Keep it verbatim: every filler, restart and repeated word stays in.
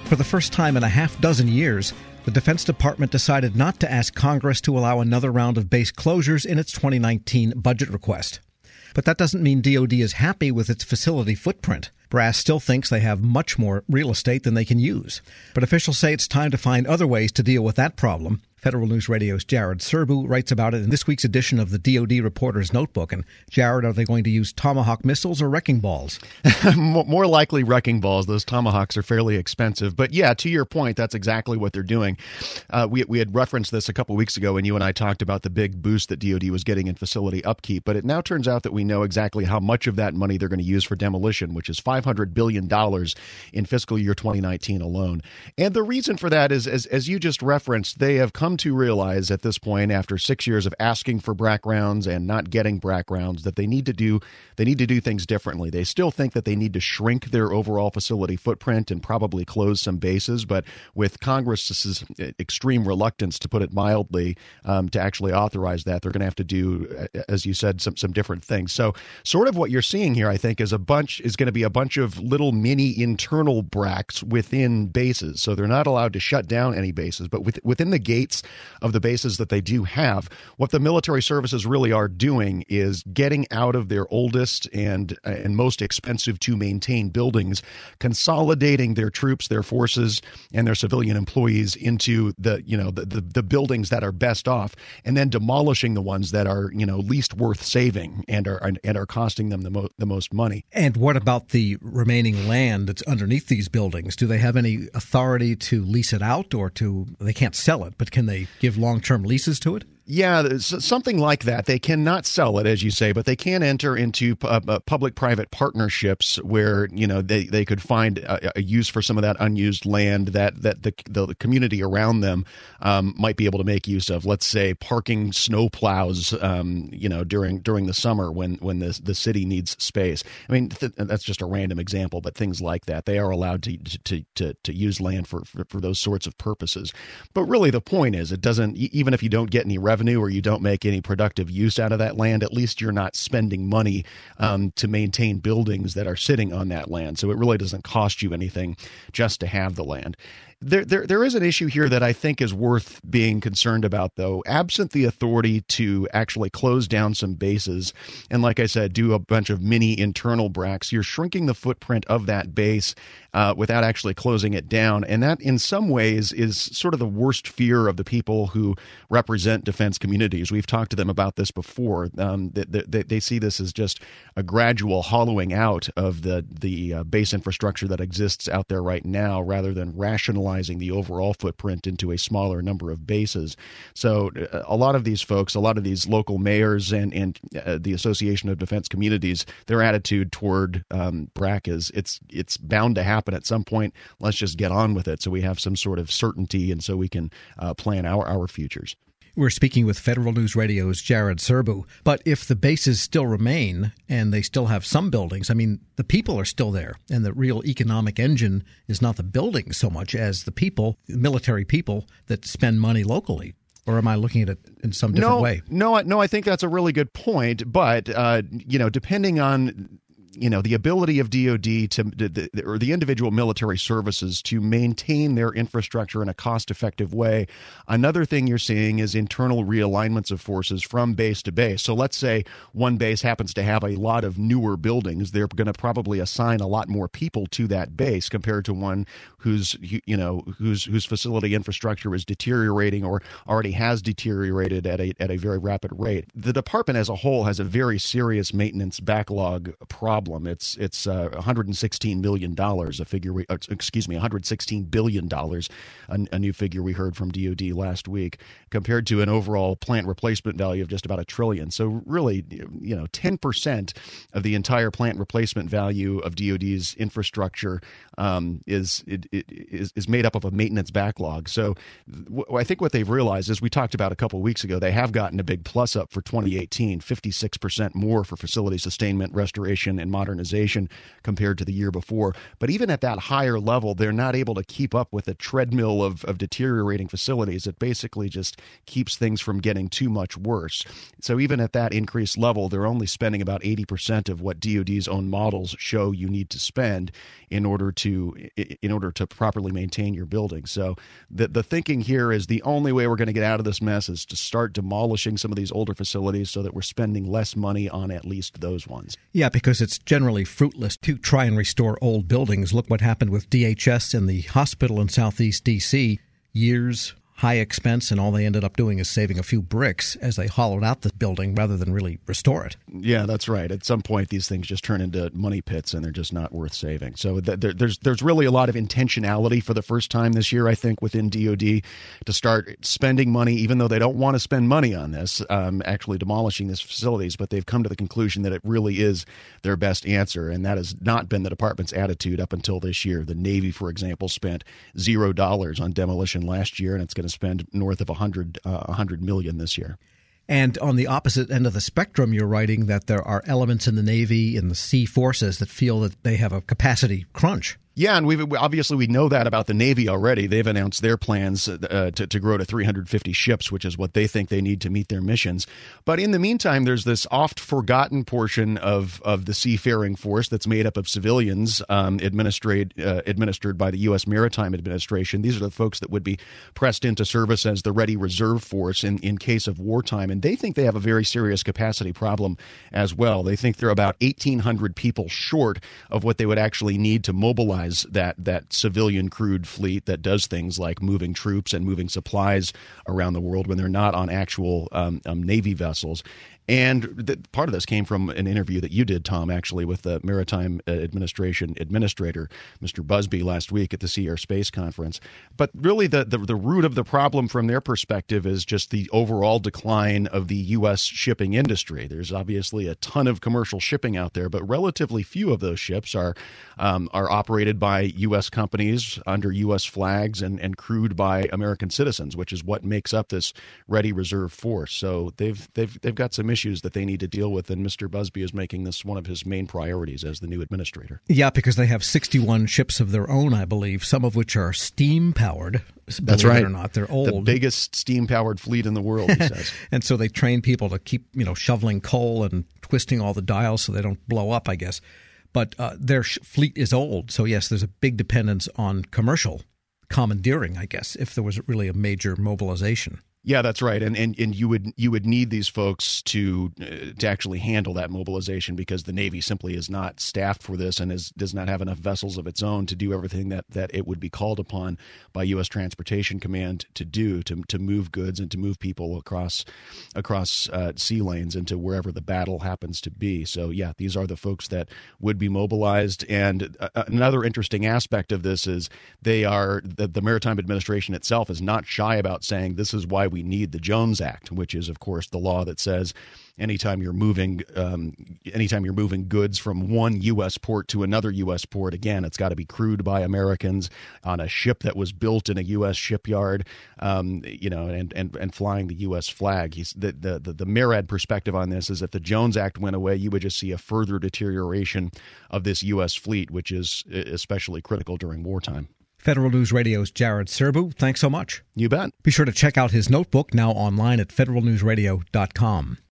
For the first time in a half dozen years, the Defense Department decided not to ask Congress to allow another round of base closures in its twenty nineteen budget request. But that doesn't mean D O D is happy with its facility footprint. Brass still thinks they have much more real estate than they can use. But officials say it's time to find other ways to deal with that problem. Federal News Radio's Jared Serbu writes about it in this week's edition of the D O D Reporter's Notebook. And, Jared, are they going to use Tomahawk missiles or wrecking balls? More likely wrecking balls. Those Tomahawks are fairly expensive. But, yeah, to your point, that's exactly what they're doing. Uh, we, we had referenced this a couple weeks ago when you and I talked about the big boost that D O D was getting in facility upkeep. But it now turns out that we know exactly how much of that money they're going to use for demolition, which is five hundred billion dollars in fiscal year twenty nineteen alone. And the reason for that is, as, as you just referenced, they have come to realize at this point, after six years of asking for B R A C rounds and not getting B R A C rounds, that they need to do they need to do things differently. They still think that they need to shrink their overall facility footprint and probably close some bases, but with Congress's extreme reluctance, to put it mildly, um, to actually authorize that, they're going to have to do, as you said, some some different things. So, sort of what you're seeing here, I think, is a bunch is going to be a bunch of little mini internal B R A Cs within bases. So they're not allowed to shut down any bases, but with, within the gates of the bases that they do have, what the military services really are doing is getting out of their oldest and and most expensive to maintain buildings, consolidating their troops, their forces, and their civilian employees into the you know the the, the buildings that are best off, and then demolishing the ones that are you know least worth saving and are and are costing them the mo- the most money. And what about the remaining land that's underneath these buildings? Do they have any authority to lease it out, or to they can't sell it, but can they give long-term leases to it? Yeah, something like that. They cannot sell it, as you say, but they can enter into uh, public-private partnerships where, you know, they, they could find a, a use for some of that unused land that, that the, the community around them um, might be able to make use of. Let's say parking snow plows, um, you know, during during the summer when, when the, the city needs space. I mean, th- that's just a random example, but things like that. They are allowed to to to, to use land for, for, for those sorts of purposes. But really the point is, it doesn't, even if you don't get any revenue, or you don't make any productive use out of that land, at least you're not spending money um, to maintain buildings that are sitting on that land. So it really doesn't cost you anything just to have the land. There, there, there is an issue here that I think is worth being concerned about, though. Absent the authority to actually close down some bases, and like I said, do a bunch of mini internal B R A Cs, you're shrinking the footprint of that base uh, without actually closing it down. And that, in some ways, is sort of the worst fear of the people who represent defense communities. We've talked to them about this before. Um, they, they, they see this as just a gradual hollowing out of the, the uh, base infrastructure that exists out there right now, rather than rationalizing the overall footprint into a smaller number of bases. So uh, a lot of these folks, a lot of these local mayors and, and uh, the Association of Defense Communities, their attitude toward um, B R A C is it's it's bound to happen at some point. Let's just get on with it so we have some sort of certainty and so we can uh, plan our, our futures. We're speaking with Federal News Radio's Jared Serbu. But if the bases still remain and they still have some buildings, I mean, the people are still there. And the real economic engine is not the buildings so much as the people, military people that spend money locally. Or am I looking at it in some different no, way? No, no, I think that's a really good point. But, uh, you know, depending on you know, the ability of D O D to, to, or the individual military services to maintain their infrastructure in a cost-effective way. Another thing you're seeing is internal realignments of forces from base to base. So let's say one base happens to have a lot of newer buildings. They're going to probably assign a lot more people to that base compared to one whose, you know, whose whose facility infrastructure is deteriorating or already has deteriorated at a at a very rapid rate. The department as a whole has a very serious maintenance backlog problem. It's it's uh, one hundred sixteen million dollars, a figure we, uh, excuse me, one hundred sixteen billion dollars, a, a new figure we heard from D O D last week, compared to an overall plant replacement value of just about a trillion. So really, you know, ten percent of the entire plant replacement value of D O D's infrastructure um, is, it, it, is is made up of a maintenance backlog. So w- I think what they've realized, as we talked about a couple of weeks ago, they have gotten a big plus up for twenty eighteen, fifty-six percent more for facility sustainment, restoration, and and modernization compared to the year before. But even at that higher level, they're not able to keep up with the treadmill of, of deteriorating facilities. It basically just keeps things from getting too much worse. So even at that increased level, they're only spending about eighty percent of what D O D's own models show you need to spend in order to in order to properly maintain your building. So the the thinking here is the only way we're going to get out of this mess is to start demolishing some of these older facilities so that we're spending less money on at least those ones. Yeah, because it's generally fruitless to try and restore old buildings. Look what happened with D H S in the hospital in Southeast D C. Years, high expense, and all they ended up doing is saving a few bricks as they hollowed out the building rather than really restore it. Yeah, that's right. At some point, these things just turn into money pits, and they're just not worth saving. So th- there, there's there's really a lot of intentionality for the first time this year, I think, within D O D to start spending money, even though they don't want to spend money on this, um, actually demolishing these facilities. But they've come to the conclusion that it really is their best answer, and that has not been the department's attitude up until this year. The Navy, for example, spent zero dollars on demolition last year, and it's going to spend north of one hundred, uh, one hundred million this year. And on the opposite end of the spectrum, you're writing that there are elements in the Navy and the sea forces that feel that they have a capacity crunch. Yeah, and we've obviously we know that about the Navy already. They've announced their plans uh, to, to grow to three hundred fifty ships, which is what they think they need to meet their missions. But in the meantime, there's this oft-forgotten portion of, of the seafaring force that's made up of civilians um, administered, uh, administered by the U S Maritime Administration. These are the folks that would be pressed into service as the ready reserve force in, in case of wartime. And they think they have a very serious capacity problem as well. They think they're about eighteen hundred people short of what they would actually need to mobilize that that civilian crewed fleet that does things like moving troops and moving supplies around the world when they're not on actual um, um, Navy vessels. And the, part of this came from an interview that you did, Tom, actually, with the Maritime Administration Administrator, Mister Busby, last week at the Sea Air Space Conference. But really the, the, the root of the problem from their perspective is just the overall decline of the U S shipping industry. There's obviously a ton of commercial shipping out there, but relatively few of those ships are um, are operated by U S companies under U S flags and, and crewed by American citizens, which is what makes up this ready reserve force. So they've they've they've got some issues issues that they need to deal with, and Mister Busby is making this one of his main priorities as the new administrator. Yeah, because they have sixty-one ships of their own, I believe, some of which are steam-powered. That's right. It or not, they're old. The biggest steam-powered fleet in the world, he says. And so they train people to keep, you know, shoveling coal and twisting all the dials so they don't blow up, I guess. But uh, their sh- fleet is old, so yes, there's a big dependence on commercial commandeering, I guess, if there was really a major mobilization. Yeah, that's right, and and and you would you would need these folks to uh, to actually handle that mobilization because the Navy simply is not staffed for this and is does not have enough vessels of its own to do everything that, that it would be called upon by U S Transportation Command to do to to move goods and to move people across across uh, sea lanes into wherever the battle happens to be. So yeah, these are the folks that would be mobilized. And uh, another interesting aspect of this is they are the, the Maritime Administration itself is not shy about saying this is why we We need the Jones Act, which is, of course, the law that says anytime you're moving, um, anytime you're moving goods from one U S port to another U S port, again, it's got to be crewed by Americans on a ship that was built in a U S shipyard, um, you know, and, and and flying the U S flag. He's the the the, the MARAD perspective on this is if the Jones Act went away, you would just see a further deterioration of this U S fleet, which is especially critical during wartime. Federal News Radio's Jared Serbu, thanks so much. You bet. Be sure to check out his notebook, now online at federal news radio dot com.